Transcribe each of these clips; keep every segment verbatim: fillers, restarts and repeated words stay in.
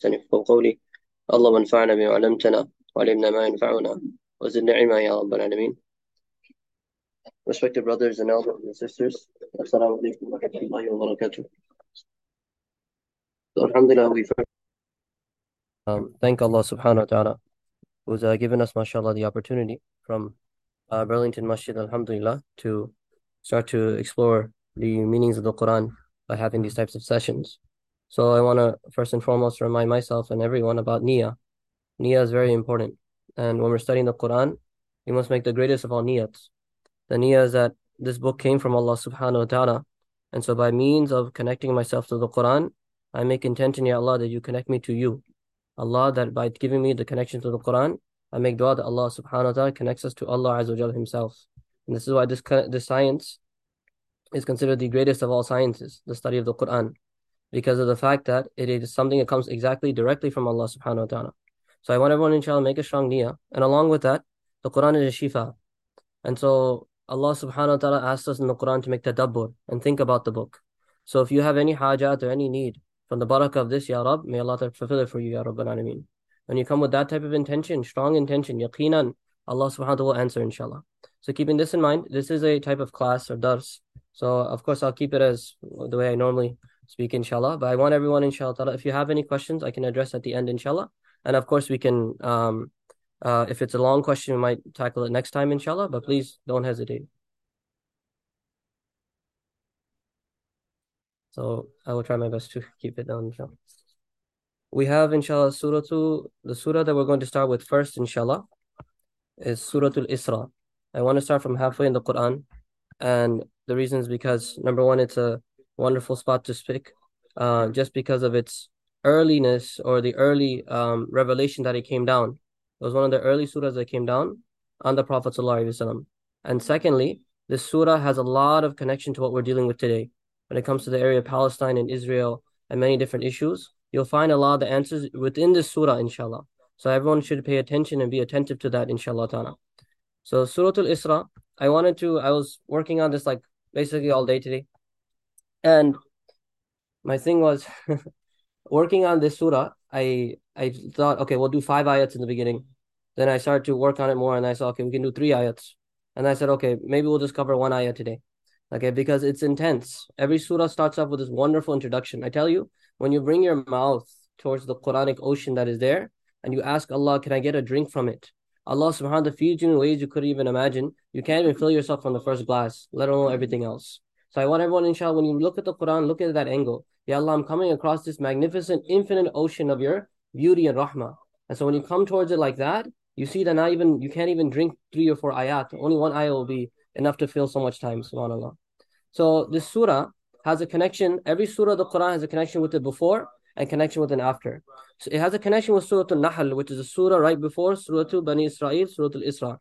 لساني يفقهوا قولي. اللهم انفعنا بما علمتنا وعلمنا ما ينفعنا وزدنا علما يا رب العالمين. Respected brothers and elders and sisters, Assalamu alaikum wa rahmatullahi wa barakatuh. So, Alhamdulillah, we first um, thank Allah subhanahu wa ta'ala who's uh, given us, mashallah, the opportunity from uh, Burlington Masjid, alhamdulillah, to start to explore the meanings of the Quran by having these types of sessions. So I want to first and foremost remind myself and everyone about niyyah. Niyyah is very important. And when we're studying the Quran, we must make the greatest of all niyyats. The niyyah is that this book came from Allah subhanahu wa ta'ala. And so by means of connecting myself to the Quran, I make intention, Ya Allah, that you connect me to you. Allah, that by giving me the connection to the Quran, I make dua that Allah subhanahu wa ta'ala connects us to Allah Azza wa Jalla himself. And this is why this, this science is considered the greatest of all sciences, the study of the Quran, because of the fact that it is something that comes exactly directly from Allah subhanahu wa ta'ala. So I want everyone, inshallah, make a strong niyyah. And along with that, the Quran is a shifa. And so Allah subhanahu wa ta'ala asks us in the Quran to make tadabbur and think about the book. So if you have any hajat or any need from the barakah of this, Ya Rab, may Allah fulfill it for you, Ya Rabbal Alameen. When you come with that type of intention, strong intention, yaqeenan, Allah subhanahu wa ta'ala will answer, inshallah. So keeping this in mind, this is a type of class or dars. So of course I'll keep it as the way I normally speak, inshallah. But I want everyone, inshallah, if you have any questions, I can address at the end, inshallah. And of course we can um Uh, if it's a long question, we might tackle it next time, inshallah, but please don't hesitate. So I will try my best to keep it down, inshallah. We have, inshallah, Surah two, the surah that we're going to start with first, inshallah, is Surah Al-Isra. I want to start from halfway in the Quran, and the reason is because, number one, it's a wonderful spot to speak, uh, just because of its earliness or the early um, revelation that it came down. It was one of the early surahs that came down on the Prophet ﷺ. And secondly, this surah has a lot of connection to what we're dealing with today. When it comes to the area of Palestine and Israel and many different issues, you'll find a lot of the answers within this surah, inshallah. So everyone should pay attention and be attentive to that, inshallah ta'ala. So Surah Al-Isra, I wanted to, I was working on this like basically all day today. And my thing was working on this surah, I I thought, okay, we'll do five ayats in the beginning. Then I started to work on it more and I saw, okay, we can do three ayats. And I said, okay, maybe we'll just cover one ayat today. Okay, because it's intense. Every surah starts off with this wonderful introduction. I tell you, when you bring your mouth towards the Quranic ocean that is there, and you ask Allah, can I get a drink from it? Allah subhanahu wa ta'ala feeds you in ways you couldn't even imagine. You can't even fill yourself from the first glass, let alone everything else. So I want everyone, inshallah, when you look at the Quran, look at that angle. Ya Allah, I'm coming across this magnificent, infinite ocean of your beauty and rahmah. And so when you come towards it like that, you see that not even, you can't even drink three or four ayat. Only one ayat will be enough to fill so much time, subhanAllah. So this surah has a connection, every surah of the Quran has a connection with it before and connection with it after. So it has a connection with Surah Al-Nahl, which is a surah right before Surah Bani Israel, Surah Al-Isra.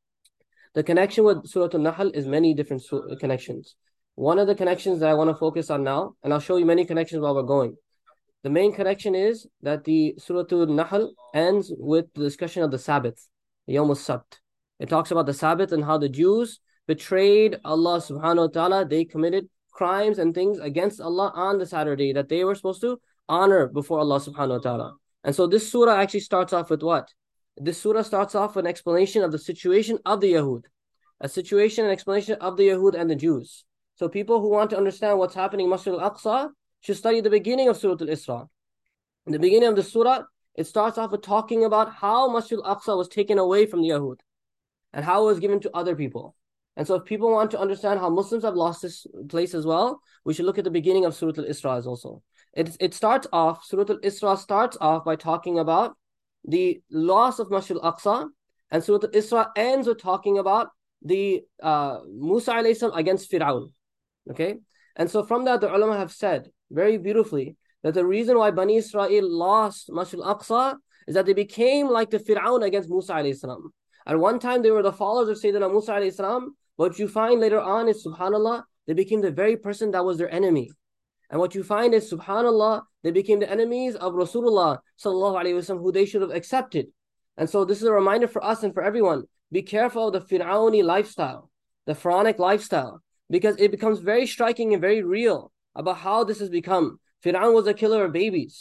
The connection with Surah Al-Nahl is many different connections. One of the connections that I want to focus on now, and I'll show you many connections while we're going. The main connection is that the Surah Al-Nahl ends with the discussion of the Sabbath, Yawm al-Sabt. It talks about the Sabbath and how the Jews betrayed Allah subhanahu wa ta'ala. They committed crimes and things against Allah on the Saturday that they were supposed to honor before Allah subhanahu wa ta'ala. And so this surah actually starts off with what? This surah starts off with an explanation of the situation of the Yahud. A situation and explanation of the Yahud and the Jews. So people who want to understand what's happening in Masjid al-Aqsa should study the beginning of Surah Al-Isra. In the beginning of the surah, it starts off with talking about how Masjid al-Aqsa was taken away from the Yahud and how it was given to other people. And so if people want to understand how Muslims have lost this place as well, we should look at the beginning of Surah Al-Isra also. It, it starts off, Surah Al-Isra starts off by talking about the loss of Masjid al-Aqsa, and Surah Al-Isra ends with talking about the uh, Musa alayhi salam against Fir'aun. Okay? And so from that, the ulama have said very beautifully that the reason why Bani Israel lost Masjid al-Aqsa is that they became like the Fir'aun against Musa alayhi salam. At one time, they were the followers of Sayyidina Musa alayhi salam. What you find later on is, subhanAllah, they became the very person that was their enemy. And what you find is, subhanAllah, they became the enemies of Rasulullah sallallahu alayhi wasallam, who they should have accepted. And so this is a reminder for us and for everyone. Be careful of the Fir'auni lifestyle, the Pharaonic lifestyle, because it becomes very striking and very real about how this has become. Fir'aun was a killer of babies.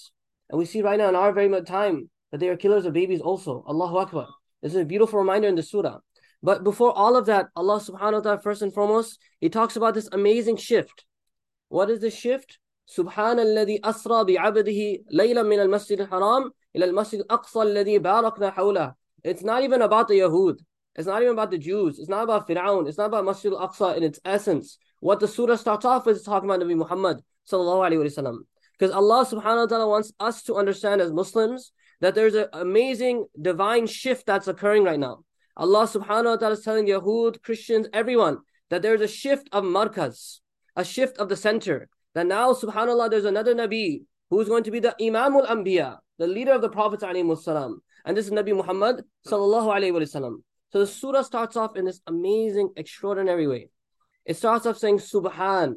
And we see right now in our very much time that they are killers of babies also. Allahu Akbar. This is a beautiful reminder in the surah. But before all of that, Allah subhanahu wa ta'ala, first and foremost, He talks about this amazing shift. What is the shift? سبحان الذي أسرى بعبده ليلا من المسجد الحرام إلى المسجد الأقصى الذي باركنا حوله. It's not even about the Yahud. It's not even about the Jews. It's not about Fir'aun. It's not about Masjid al-Aqsa in its essence. What the surah starts off with is talking about Nabi Muhammad sallallahu alaihi wasallam. Because Allah subhanahu wa ta'ala wants us to understand as Muslims that there's an amazing divine shift that's occurring right now. Allah subhanahu wa ta'ala is telling Yahud, Christians, everyone, that there's a shift of markaz, a shift of the center. That now, subhanAllah, there's another Nabi who's going to be the Imamul Anbiya, the leader of the Prophets alayhi salam. And this is Nabi Muhammad sallallahu alayhi wa sallam. So the surah starts off in this amazing, extraordinary way. It starts off saying, Subhan.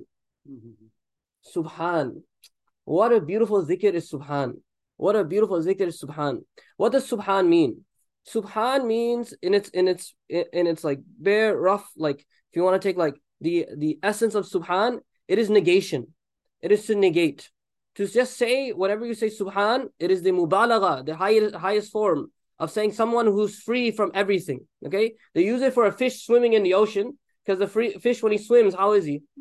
Subhan. What a beautiful zikr is Subhan. What a beautiful zikr is Subhan. What does Subhan mean? Subhan means in its in its in its like bare rough, like if you want to take like the the essence of Subhan, it is negation. It is to negate. To just say whatever you say Subhan, it is the mubalagha, the highest highest form of saying someone who's free from everything. Okay? They use it for a fish swimming in the ocean, because the free, fish when he swims, how is he?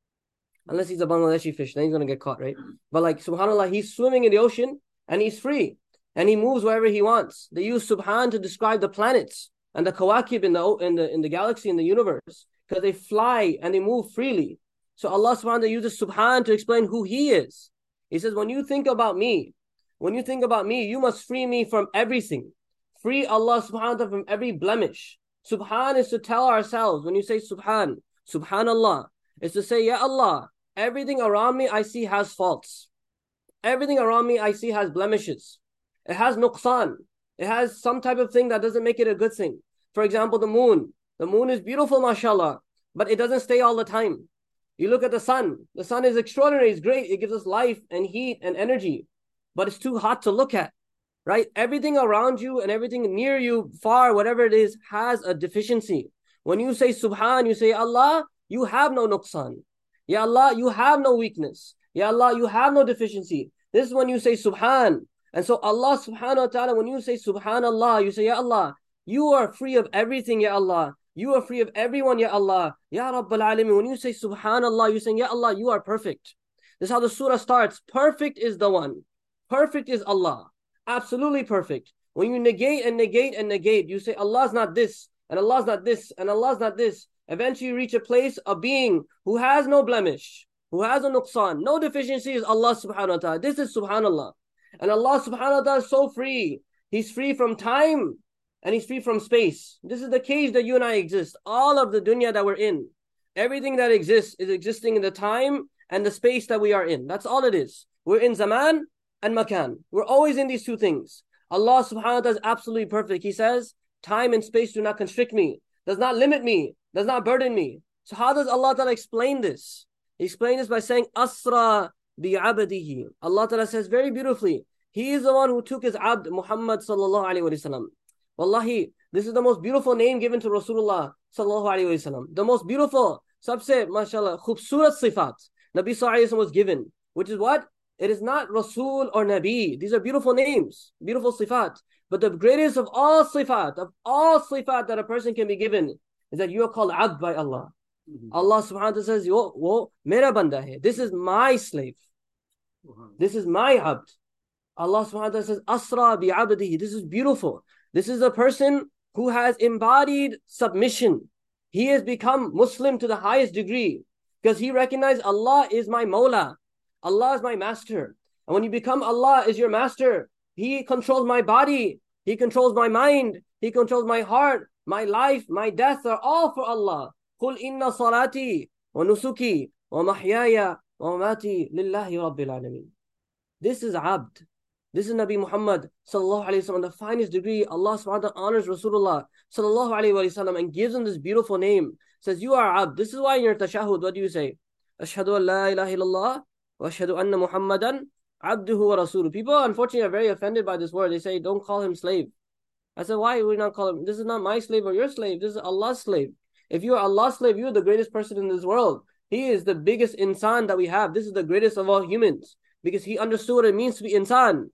Unless he's a Bangladeshi fish, then he's gonna get caught, right? But like subhanAllah, he's swimming in the ocean and he's free. And he moves wherever he wants. They use Subhan to describe the planets and the kawakib in the in the in the galaxy, in the universe, because they fly and they move freely. So Allah subhanahu wa ta'ala uses Subhan to explain who He is. He says, when you think about me, when you think about me, you must free me from everything. Free Allah subhanahu wa ta'ala from every blemish. Subhan is to tell ourselves, when you say Subhan, Subhanallah, is to say, Ya Allah, everything around me I see has faults. Everything around me I see has blemishes. It has nuqsan. It has some type of thing that doesn't make it a good thing. For example, the moon. The moon is beautiful, mashallah, but it doesn't stay all the time. You look at the sun. The sun is extraordinary. It's great. It gives us life and heat and energy, but it's too hot to look at, right? Everything around you and everything near you, far, whatever it is, has a deficiency. When you say Subhan, you say, Allah, you have no nuqsan. Ya Allah, you have no weakness. Ya Allah, you have no deficiency. This is when you say Subhan. And so Allah subhanahu wa ta'ala, when you say Subhanallah, you say, Ya Allah, you are free of everything, Ya Allah. You are free of everyone, Ya Allah. Ya Rabbal Alameen. When you say Subhanallah, you're saying, Ya Allah, you are perfect. This is how the surah starts. Perfect is the one. Perfect is Allah. Absolutely perfect. When you negate and negate and negate, you say, Allah's not this, and Allah's not this, and Allah's not this. Eventually you reach a place of being who has no blemish, who has a nuqsan, no deficiency is Allah subhanahu wa ta'ala. This is Subhanallah. And Allah subhanahu wa ta'ala is so free. He's free from time and He's free from space. This is the cage that you and I exist. All of the dunya that we're in, everything that exists is existing in the time and the space that we are in. That's all it is. We're in zaman and makan. We're always in these two things. Allah subhanahu wa ta'ala is absolutely perfect. He says, time and space do not constrict me, does not limit me, does not burden me. So how does Allah ta'ala explain this? He explains this by saying, Asra bi'abadihi. Allah ta'ala says very beautifully, He is the one who took His abd, Muhammad sallallahu alayhi wa sallam. Wallahi, this is the most beautiful name given to Rasulullah sallallahu alayhi wa sallam. The most beautiful, sabse, mashallah, khubsurat sifat, Nabi sallallahu alayhi wa sallam was given. Which is what? It is not Rasul or Nabi. These are beautiful names, beautiful sifat. But the greatest of all sifat, of all sifat that a person can be given, is that you are called abd by Allah. Mm-hmm. Allah subhanahu wa ta'ala says, Yo, wo, mera banda hai. This is my slave. Uh-huh. This is my abd. Allah subhanahu wa ta'ala says, Asra bi abdihi. This is beautiful. This is a person who has embodied submission. He has become Muslim to the highest degree because he recognized Allah is my Mawla. Allah is my master. And when you become Allah is your master, He controls my body. He controls my mind. He controls my heart. My life, my death are all for Allah. قُلْ إِنَّ صَلَاتِي وَنُسُكِي وَمَحْيَايَ وَمَمَاتِي لِلَّهِ رَبِّ الْعَالَمِينَ. This is abd. This is Nabi Muhammad sallallahu alayhi wa sallam. The finest degree, Allah subhanahu wa ta'ala honors Rasulullah sallallahu alayhi wa sallam and gives him this beautiful name. Says, you are abd. This is why in your tashahud, what do you say? Ashhadu an la ilaha illallah wa ashhadu anna Muhammadan abduhu wa rasuluh. People unfortunately are very offended by this word. They say, don't call him slave. I said, why would we not call him? This is not my slave or your slave. This is Allah's slave. If you are Allah's slave, you are the greatest person in this world. He is the biggest insan that we have. This is the greatest of all humans because He understood what it means to be insan.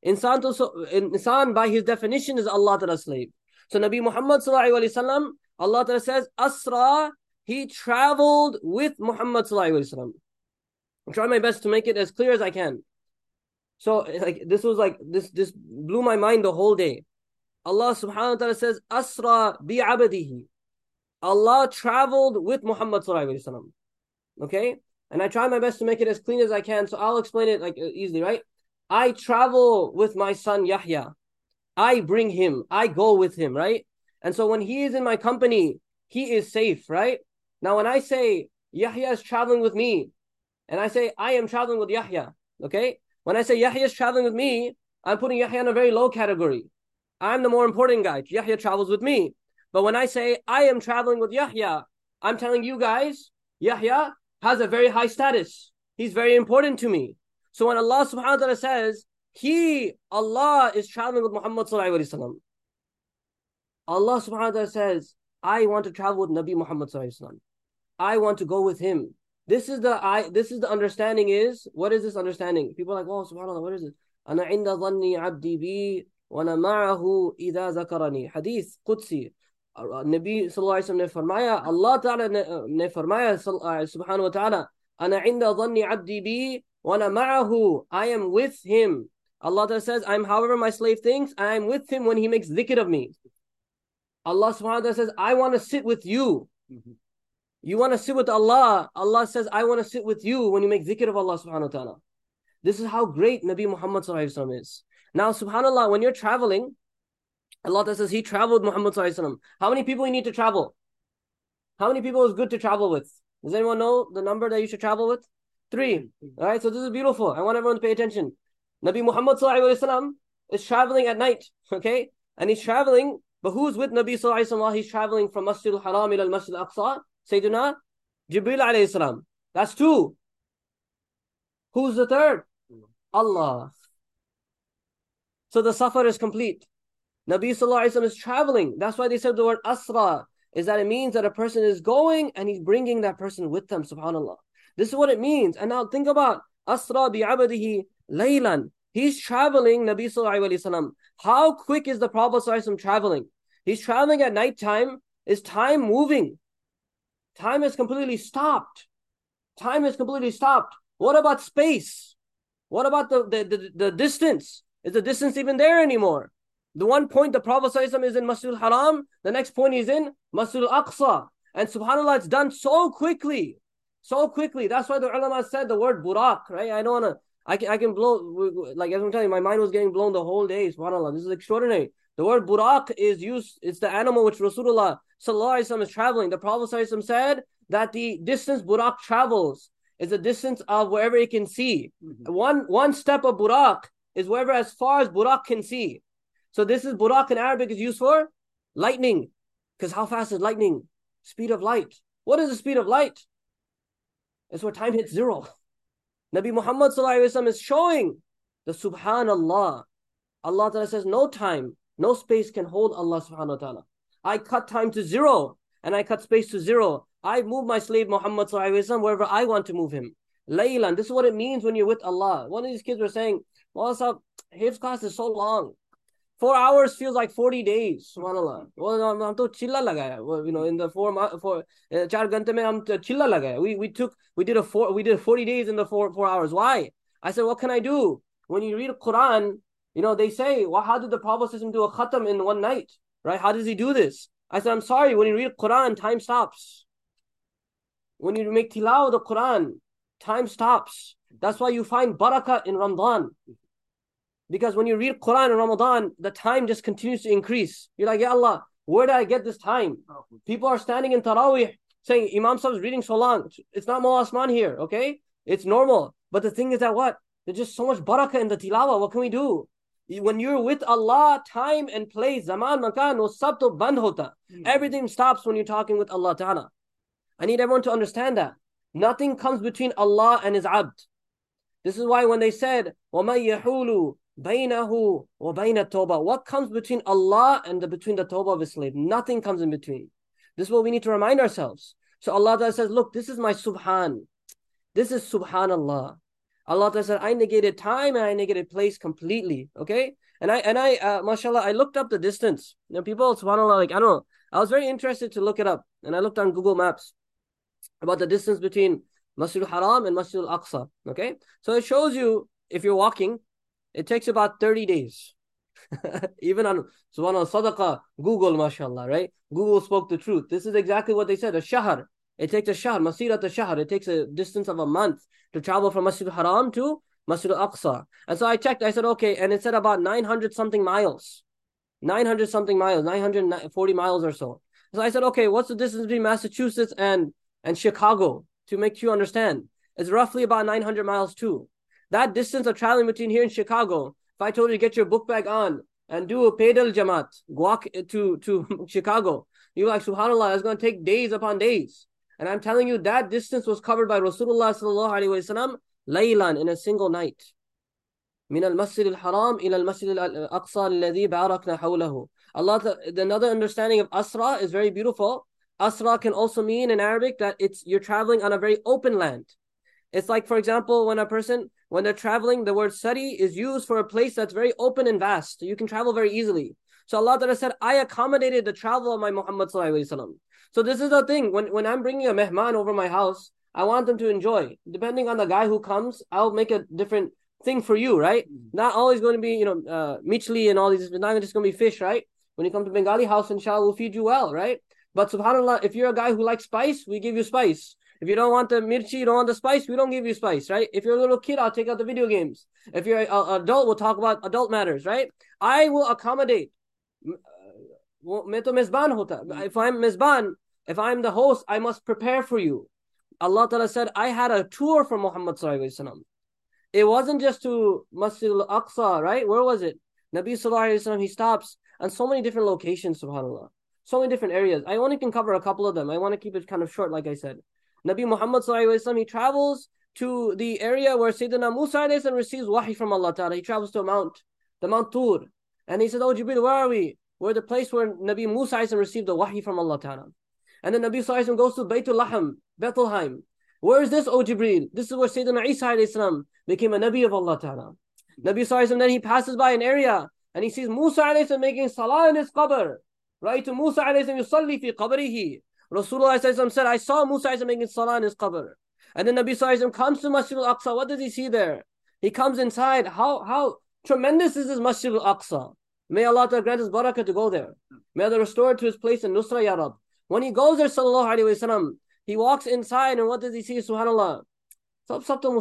Insan, to, so, insan by his definition is Allah Ta'ala's slave. So Nabi Muhammad Sallallahu Alaihi Wasallam, Allah Ta'ala says, Asra, he traveled with Muhammad Sallallahu Alaihi Wasallam. I'm trying my best to make it as clear as I can. So like this was like, this, this blew my mind the whole day. Allah Subhanahu wa Ta'ala says, Asra bi abadihi. Allah traveled with Muhammad Sallallahu Alaihi Wasallam. Okay? And I try my best to make it as clean as I can, so I'll explain it like easily, right? I travel with my son Yahya. I bring him. I go with him, right? And so when he is in my company, he is safe, right? Now when I say Yahya is traveling with me, and I say I am traveling with Yahya, okay? When I say Yahya is traveling with me, I'm putting Yahya in a very low category. I'm the more important guy. Yahya travels with me. But when I say I am traveling with Yahya, I'm telling you guys, Yahya has a very high status. He's very important to me. So when Allah subhanahu wa ta'ala says, He, Allah, is traveling with Muhammad sallallahu alaihi wasallam, Allah subhanahu wa ta'ala says, I want to travel with Nabi Muhammad sallallahu alaihi wasallam. I want to go with him. This is the I. This is the understanding is, what is this understanding? People are like, oh, subhanAllah, what is it? Ana inda dhanni abdi bi, wa ana ma'ahu idha zakarani. Hadith, Qudsi. Nabi sallallahu alaihi wasallam ne farmaya, Allah ta'ala ne farmaya subhanahu wa ta'ala, ana inda dhanni abdi bi, wa ana ma'ahu. I am with him. Allah ta'ala says, I'm however my slave thinks, I am with him when he makes dhikr of me. Allah subhanahu wa ta'ala says, I want to sit with you. Mm-hmm. You want to sit with Allah. Allah says, I want to sit with you when you make dhikr of Allah subhanahu wa ta'ala. This is how great Nabi Muhammad sallallahu alaihi wasallam is. Now, subhanAllah, when you're traveling, Allah Ta'ala says He traveled Muhammad sallallahu alaihi wasallam. How many people you need to travel? How many people is good to travel with? Does anyone know the number that you should travel with? Three. All right, so this is beautiful. I want everyone to pay attention. Nabi Muhammad sallallahu alaihi wasallam is traveling at night, okay? And he's traveling, but who's with Nabi sallallahu alaihi wasallam while he's traveling from Masjid al-Haram ila al-Masjid al-Aqsa? Sayyidina Jibreel alayhi salam. That's two. Who's the third? Allah. So the safar is complete. Nabi sallallahu alaihi wasallam is traveling. That's why they said the word asra, is that it means that a person is going and he's bringing that person with them, subhanAllah. This is what it means. And now think about asra bi abadihi laylan. He's traveling, Nabi sallallahu alaihi wasallam. How quick is the Prophet sallallahu alaihi wasallam traveling? He's traveling at night time. Is time moving? Time is completely stopped. Time is completely stopped. What about space? What about the, the, the, the distance? Is the distance even there anymore? The one point the Prophet ﷺ is in Masjid al-Haram, the next point he's in Masjid al-Aqsa. And subhanAllah, it's done so quickly. So quickly. That's why the ulama said the word buraq, right? I don't want to, I can, I can blow, like as I'm telling you, my mind was getting blown the whole day. SubhanAllah, this is extraordinary. The word buraq is used, it's the animal which Rasulullah sallallahu alaihi wasallam is traveling. The Prophet sallallahu alaihi wasallam said that the distance buraq travels is the distance of wherever it can see. Mm-hmm. One, one step of buraq is wherever as far as buraq can see. So this is buraq in Arabic is used for lightning. Because how fast is lightning? Speed of light. What is the speed of light? It's where time hits zero. Nabi Muhammad sallallahu alaihi wasallam is showing the subhanallah. Allah Ta'ala says no time, no space can hold Allah subhanahu wa ta'ala. I cut time to zero and I cut space to zero. I move my slave Muhammad sallallahu alaihi wasallam wherever I want to move him. Laylan. This is what it means when you're with Allah. One of these kids were saying, well, sir, hifz class is so long. Four hours feels like forty days. Subhanallah. Well, hum to chilla lagaya. Well, you know, in the four four char ghante mein hum chilla lagaya. We we took we did a four we did forty days in the four four hours. Why? I said, what can I do? When you read Quran, you know, they say, well, how did the Prophet do a khatam in one night? Right? How does he do this? I said, I'm sorry, when you read Quran, time stops. When you make tilawah of the Quran, time stops. That's why you find barakah in Ramadan. Because when you read Quran in Ramadan, the time just continues to increase. You're like, Ya Allah, where did I get this time? People are standing in Taraweeh saying, Imam Sahib is reading so long. It's not Mawla Asman here, okay? It's normal. But the thing is that what? There's just so much barakah in the tilawah. What can we do? When you're with Allah, time and place, zaman, makan, wo sab to band hota. Everything stops when you're talking with Allah Ta'ala. I need everyone to understand that. Nothing comes between Allah and His abd. This is why when they said, وَمَن يَحُولُ بَيْنَهُ وَبَيْنَ التَّوْبَةِ, what comes between Allah and the, between the tawbah of His slave? Nothing comes in between. This is what we need to remind ourselves. So Allah Ta'ala says, look, this is my subhan. This is subhanallah. Allah Ta'ala said, I negated time and I negated place completely. Okay? And I, and I, uh, mashallah, I looked up the distance. You know, people, subhanAllah, like, I don't know. I was very interested to look it up. And I looked on Google Maps about the distance between Masjid al-Haram and Masjid al-Aqsa. Okay? So it shows you, if you're walking, it takes about thirty days. Even on subhanAllah, Sadaqah, Google, mashallah, right? Google spoke the truth. This is exactly what they said. A shahr. It takes a shahr, masirat a shahr. It takes a distance of a month to travel from Masjid al-Haram to Masjid al-Aqsa. And so I checked, I said, okay, and it said about nine hundred something miles. nine hundred something miles, nine hundred forty miles or so. So I said, okay, what's the distance between Massachusetts and, and Chicago? To make you understand, it's roughly about nine hundred miles too. That distance of traveling between here and Chicago, if I told you to get your book bag on and do a pedal jamaat, walk to, to Chicago, you're like, subhanAllah, it's going to take days upon days. And I'm telling you, that distance was covered by Rasulullah sallallahu alaihi wasallam laylan, in a single night. من المسجد الحرام إلى المسجد الأقصى الذي باركنا حوله. Allah, another understanding of Asra is very beautiful. Asra can also mean in Arabic that it's you're traveling on a very open land. It's like, for example, when a person, when they're traveling, the word sari is used for a place that's very open and vast. You can travel very easily. So Allah Ta'ala said, I accommodated the travel of my Muhammad Sallallahu Alaihi Wasallam. So this is the thing, when, when I'm bringing a mehman over my house, I want them to enjoy. Depending on the guy who comes, I'll make a different thing for you, right? Mm-hmm. Not always going to be, you know, uh, michli and all these, it's not just going to be fish, right? When you come to Bengali house, inshallah, we'll feed you well, right? But subhanAllah, if you're a guy who likes spice, we give you spice. If you don't want the mirchi, you don't want the spice, we don't give you spice, right? If you're a little kid, I'll take out the video games. If you're an adult, we'll talk about adult matters, right? I will accommodate. If I'm mizban, if I'm the host, I must prepare for you. Allah Ta'ala said, I had a tour for Muhammad Sallallahu Alaihi Wasallam. It wasn't just to Masjid al-Aqsa, right? Where was it? Nabi Sallallahu Alaihi Wasallam, he stops on so many different locations, subhanAllah. So many different areas. I only can cover a couple of them. I want to keep it kind of short, like I said. Nabi Muhammad Sallallahu Alaihi Wasallam, he travels to the area where Sayyidina Musa Alayhi Wasallam receives wahi from Allah Ta'ala. He travels to a mount, the Mount Tur. And he said, oh Jibreel, where are we? We're the place where Nabi Musa Alayhi Wasallam received the wahi from Allah Ta'ala. And then Nabi Sallallahu Alaihi Wasallam goes to Baytul Laham, Bethlehem. Where is this, O Jibreel? This is where Sayyidina Isa Alayhi Salam became a Nabi of Allah Ta'ala. Nabi Sallallahu Alaihi Wasallam, then he passes by an area and he sees Musa Alayhi Salam making salah in his qabr. Right? To Musa Alayhi Salam, yusalli fi qabrihi. Rasulullah Sallallahu Alaihi Wasallam said, I saw Musa Alayhi Salam making salah in his qabr. And then Nabi Sallallahu Alaihi Wasallam comes to Masjid al-Aqsa. What does he see there? He comes inside. How, how tremendous is this Masjid al-Aqsa? May Allah Ta'ala grant us barakah to go there. May Allah restore it to his place in Nusra Ya Rab. When he goes there, Sallallahu Alaihi Wasallam, he walks inside and what does he see? Subhanallah. The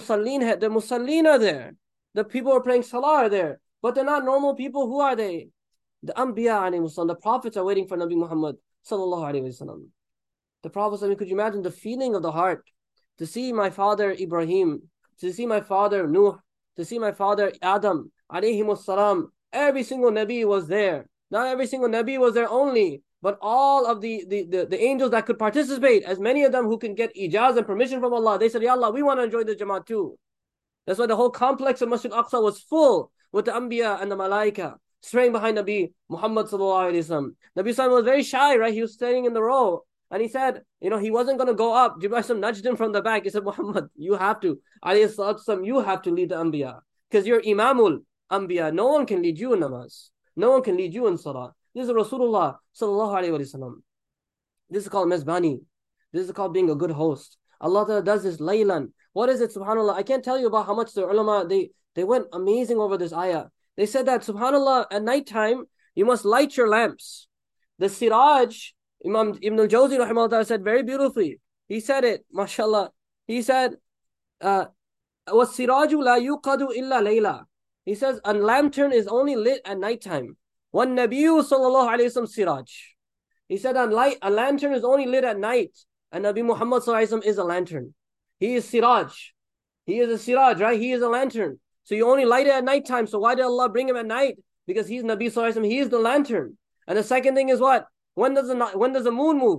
musallin are there. The people who are praying salah are there. But they're not normal people. Who are they? The Anbiya alayhi wasallam. The prophets are waiting for Nabi Muhammad Sallallahu Alaihi Wasallam. The prophets, I mean, could you imagine the feeling of the heart? To see my father Ibrahim, to see my father Nuh, to see my father Adam alayhi salam. Every single Nabi was there. Not every single Nabi was there only, but all of the, the, the, the angels that could participate, as many of them who can get ijaz and permission from Allah, they said, Ya Allah, we want to enjoy the Jamaat too. That's why the whole complex of Masjid Aqsa was full with the Anbiya and the Malaika, straying behind Nabi Muhammad Sallallahu Alaihi Wasallam. Nabi Sallallahu was very shy, right? He was standing in the row, and he said, you know, he wasn't going to go up. Jibreel nudged him from the back. He said, Muhammad, you have to, alayhi salatu wasalam, you have to lead the Anbiya, because you're Imamul Anbiya. No one can lead you in namaz. No one can lead you in salah. This is Rasulullah Sallallahu Alaihi Wasallam. This is called mezbani. This is called being a good host. Allah Ta'ala does this laylan. What is it, subhanAllah? I can't tell you about how much the ulama, they, they went amazing over this ayah. They said that, subhanAllah, at night time, you must light your lamps. The siraj, Imam Ibn al-Jawzi rahimahullah said very beautifully. He said it, mashallah. He said, uh, وَالسِّرَاجُ لَا يُقَدُ إِلَّا لَيْلًا. He says, a lantern is only lit at night time. One Nabiyu sallallahu alayhi wa sallam siraj. He said, a, light, a lantern is only lit at night. And Nabi Muhammad sallallahu alayhi wa sallam is a lantern. He is siraj. He is a siraj, right? He is a lantern. So you only light it at night time. So why did Allah bring him at night? Because he's Nabi sallallahu alayhi wa sallam. He is the lantern. And the second thing is what? When does the, when does the moon move?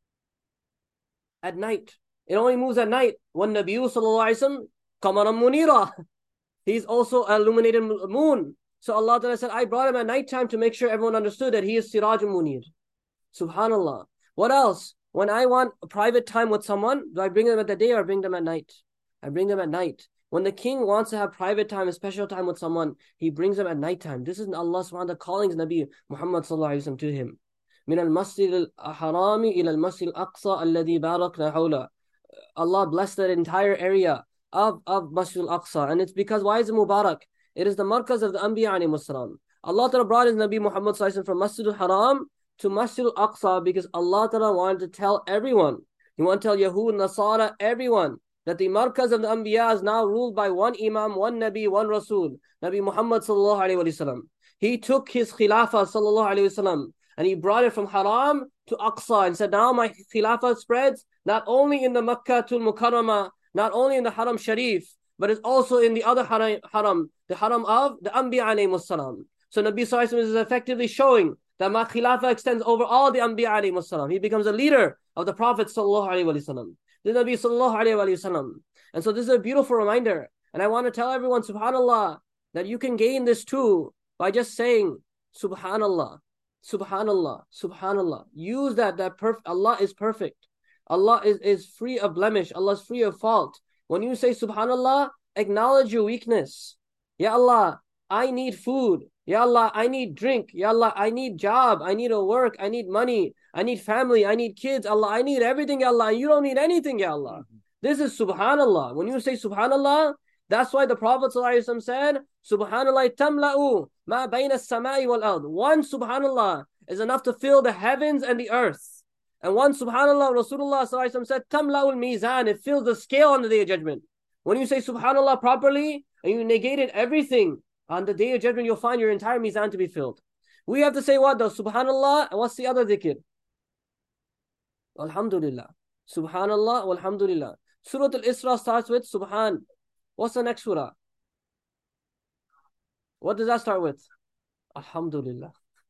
At night. It only moves at night. One Nabiyu sallallahu alayhi wa sallam, qamaran munira. He's also an illuminated moon. So Allah Ta'ala said, I brought him at night time to make sure everyone understood that he is Sirajul Munir. Subhanallah. What else? When I want a private time with someone, do I bring them at the day or bring them at night? I bring them at night. When the king wants to have private time, a special time with someone, he brings them at nighttime. This is Allah subhanahu wa ta'ala calling Nabi Muhammad sallallahu alayhi wa sallam to him. من المسجد الحرام إلى المسجد الأقصى الذي باركنا حوله. Allah blessed that entire area of, of Masjid al-Aqsa. And it's because, why is it Mubarak? It is the markaz of the Anbiya alayhi salam. Allah Ta'ala brought his Nabi Muhammad sallallahu alayhi wa sallam from Masjid al-Haram to Masjid al-Aqsa because Allah Ta'ala wanted to tell everyone. He wanted to tell Yahud, Nasara, everyone, that the markaz of the Anbiya is now ruled by one Imam, one Nabi, one Rasul, Nabi Muhammad sallallahu alayhi wa sallam. He took his khilafah sallallahu alayhi wa sallam and he brought it from Haram to Aqsa and said, now my khilafah spreads not only in the Makkah tul Mukarramah, not only in the Haram Sharif, but it's also in the other haram, haram the Haram of the Anbiya alayhi salam. So Nabi sallallahu alayhi wa sallam is effectively showing that my khilafah extends over all the Anbiya alayhi salam. He becomes a leader of the Prophet sallallahu alayhi wa sallam. The Nabi sallallahu alayhi wa sallam. And so this is a beautiful reminder. And I want to tell everyone, subhanallah, that you can gain this too by just saying, subhanallah. Subhanallah, Subhanallah. Use that, that perf- Allah is perfect. Allah is, is free of blemish. Allah is free of fault. When you say Subhanallah, acknowledge your weakness. Ya Allah, I need food. Ya Allah, I need drink. Ya Allah, I need job. I need a work. I need money. I need family. I need kids. Allah, I need everything, Ya Allah. You don't need anything, Ya Allah. This is Subhanallah. When you say Subhanallah, that's why the Prophet ﷺ said, Subhanallah tamla'u ma bayna as-sama'i wal ard. One Subhanallah is enough to fill the heavens and the earth. And one Subhanallah, Rasulullah ﷺ said, tamla'u al-mizan. It fills the scale on the Day of Judgment. When you say Subhanallah properly, and you negated everything, on the Day of Judgment, you'll find your entire mizan to be filled. We have to say what though? Subhanallah, and what's the other dhikr? Alhamdulillah. Subhanallah, walhamdulillah. Surah Al-Isra starts with Subhan. What's the next surah? What does that start with? Alhamdulillah.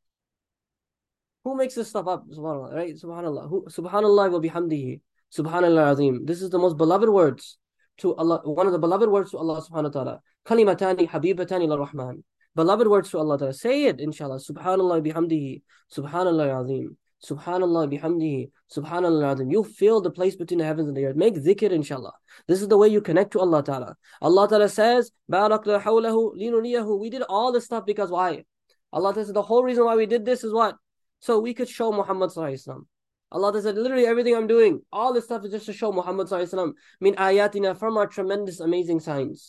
Who makes this stuff up? Subhanallah, right? Subhanallah. Who, Subhanallah wa bihamdihi. Subhanallah azim. This is the most beloved words to Allah. One of the beloved words to Allah subhanahu wa ta'ala. Kalimatani habibatani ila rahman. Beloved words to Allah ta'ala. Say it, inshallah. Subhanallah wa bihamdihi. Subhanallah azim. Subhanallah bihamdihi, subhanallah azim. You fill the place between the heavens and the earth. Make dhikr, inshallah. This is the way you connect to Allah Ta'ala. Allah Ta'ala says, Barakna hawlahu linuriyahu. We did all this stuff because why? Allah Ta'ala said the whole reason why we did this is what? So we could show Muhammad sallallahu alaihi wasallam. Allah Ta'ala said, literally everything I'm doing, all this stuff is just to show Muhammad sallallahu alaihi wasallam. Min ayatina, from our tremendous, amazing signs.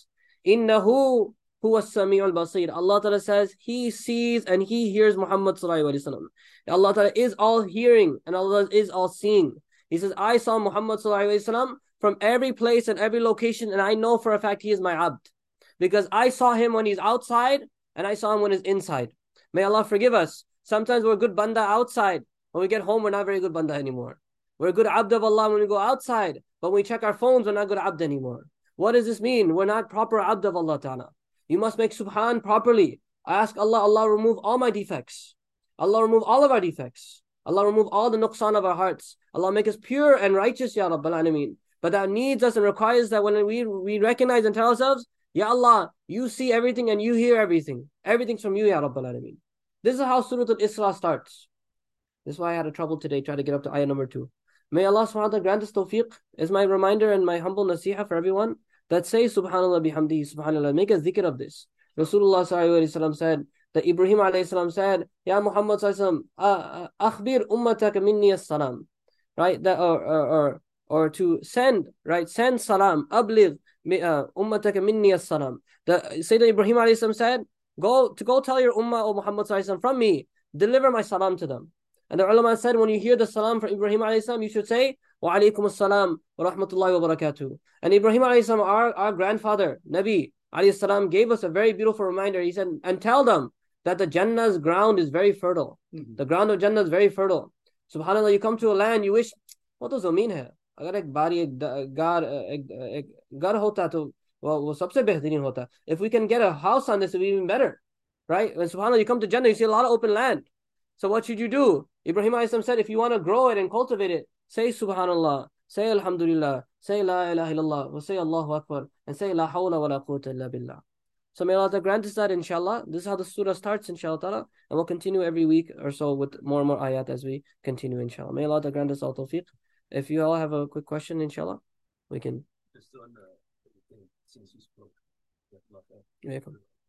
Innahu huwa as-sami'ul basir. Allah Ta'ala says, He sees and He hears Muhammad sallallahu alaihi wasallam. Allah Ta'ala is all hearing and Allah is all seeing. He says, I saw Muhammad sallallahu alaihi wasallam from every place and every location, and I know for a fact he is my abd. Because I saw him when he's outside and I saw him when he's inside. May Allah forgive us. Sometimes we're good banda outside. When we get home, we're not very good banda anymore. We're a good abd of Allah when we go outside. But when we check our phones, we're not good abd anymore. What does this mean? We're not proper abd of Allah Ta'ala. You must make subhan properly. I ask Allah, Allah remove all my defects. Allah remove all of our defects. Allah remove all the nuqsan of our hearts. Allah make us pure and righteous, Ya Rabbal Alameen. But that needs us and requires that when we, we recognize and tell ourselves, Ya Allah, you see everything and you hear everything. Everything's from you, Ya Rabbal Alameen. This is how Surah Al-Isra starts. This is why I had a trouble today trying to get up to ayah number two. May Allah subhanahu wa ta'ala grant us tawfiq. Is my reminder and my humble nasiha for everyone that say Subhanallah bihamdihi, Subhanallah. Make a dhikr of this. Rasulullah sallallahu alaihi wasallam said, that Ibrahim alayhi salam said, Ya Muhammad sallallahu alaihi wasallam, akhbir ummataka minni as-salam. Right? That, or, or, or, or to send, right? Send salam, abligh ummataka minni as-salam. The Sayyidina Ibrahim alayhi salam said, go to go tell your ummah, O Muhammad sallallahu alaihi wasallam, from me, deliver my salam to them. And the ulama said, when you hear the salam from Ibrahim alayhi salam, you should say, wa alaykum as-salam wa rahmatullahi wa barakatuh. And Ibrahim alayhi salam, our, our grandfather, Nabi alayhi salam, gave us a very beautiful reminder. He said, and tell them that the Jannah's ground is very fertile. Mm-hmm. The ground of Jannah is very fertile. SubhanAllah, you come to a land, you wish, what does it mean here? अगर एक बारी एक घर एक घर होता तो वो वो सबसे बेहतरीन होता. If we can get a house on this, it would be even better, right? When SubhanAllah, you come to Jannah, you see a lot of open land. So what should you do? Ibrahim alayhi said, if you want to grow it and cultivate it, say Subhanallah, say Alhamdulillah, say La ilaha illallah, or say Allahu Akbar, and say La hawla wa la quwwata illa billah. So may Allah grant us that, inshallah. This is how the surah starts, inshallah ta'ala, and we'll continue every week or so with more and more ayat as we continue, inshallah. May Allah grant us all tawfiq. If you all have a quick question, inshallah, we can. Just on the thing since you spoke. Yeah.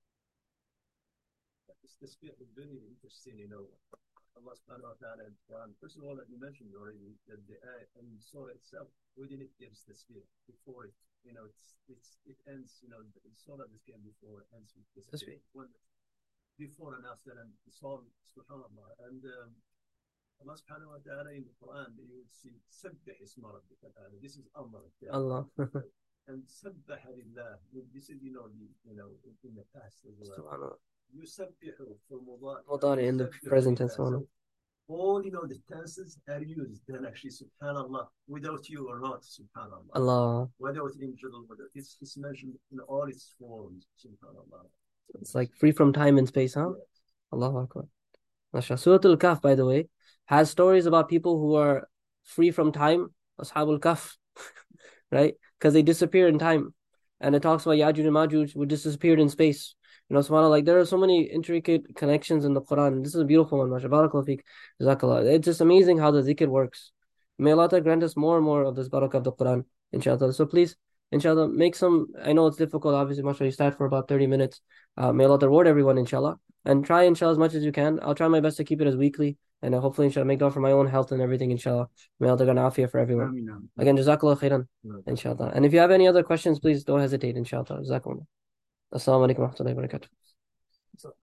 This, this bit was very interesting, you know. Allah subhanahu wa ta'ala, um, first of all, that you mentioned already, that the ayah and surah itself, within it gives the spirit before it, you know, it's it's it ends, you know, the surah that came before it ends with this spirit. Before and after, and it's all subhanallah. And um, Allah subhanahu wa ta'ala in the Quran, you would see Sabbih isma rabbika ta'ala. This is Amr. Allah. And Sabbih lillah. This is, you know, the, you know, in the past as well. Yusabbihu for Mudari in the present tense. All, you know, the tenses are used then actually subhanallah without you or not subhanallah. Allah. Without individual, whether it's, it's mentioned in all its forms subhanallah. It's like free from time and space, huh? Yes. Allahu Akbar. MashaAllah. Surah Al-Kahf, by the way, has stories about people who are free from time, Ashabul Kahf, right? Because they disappear in time. And it talks about Yajuj and Majuj who disappeared in space. You know, subhanAllah, like there are so many intricate connections in the Quran. This is a beautiful one, mashallah. Barakallahu feek. Jazakallah. It's just amazing how the zikr works. May Allah grant us more and more of this barakah of the Quran, inshallah. So please, inshallah, make some, I know it's difficult, obviously, mashallah, you start for about thirty minutes. Uh, may Allah reward everyone, inshallah. And try, inshallah, as much as you can. I'll try my best to keep it as weekly. And uh, hopefully, inshallah, make dua for my own health and everything, inshallah. May Allah grant afiyah for everyone. Ameen. Again, jazakallah khairan, inshallah. And if you have any other questions, please don't hesitate, inshallah. Jazakallah. Assalamu alaikum wa rahmatullahi wa barakatuh.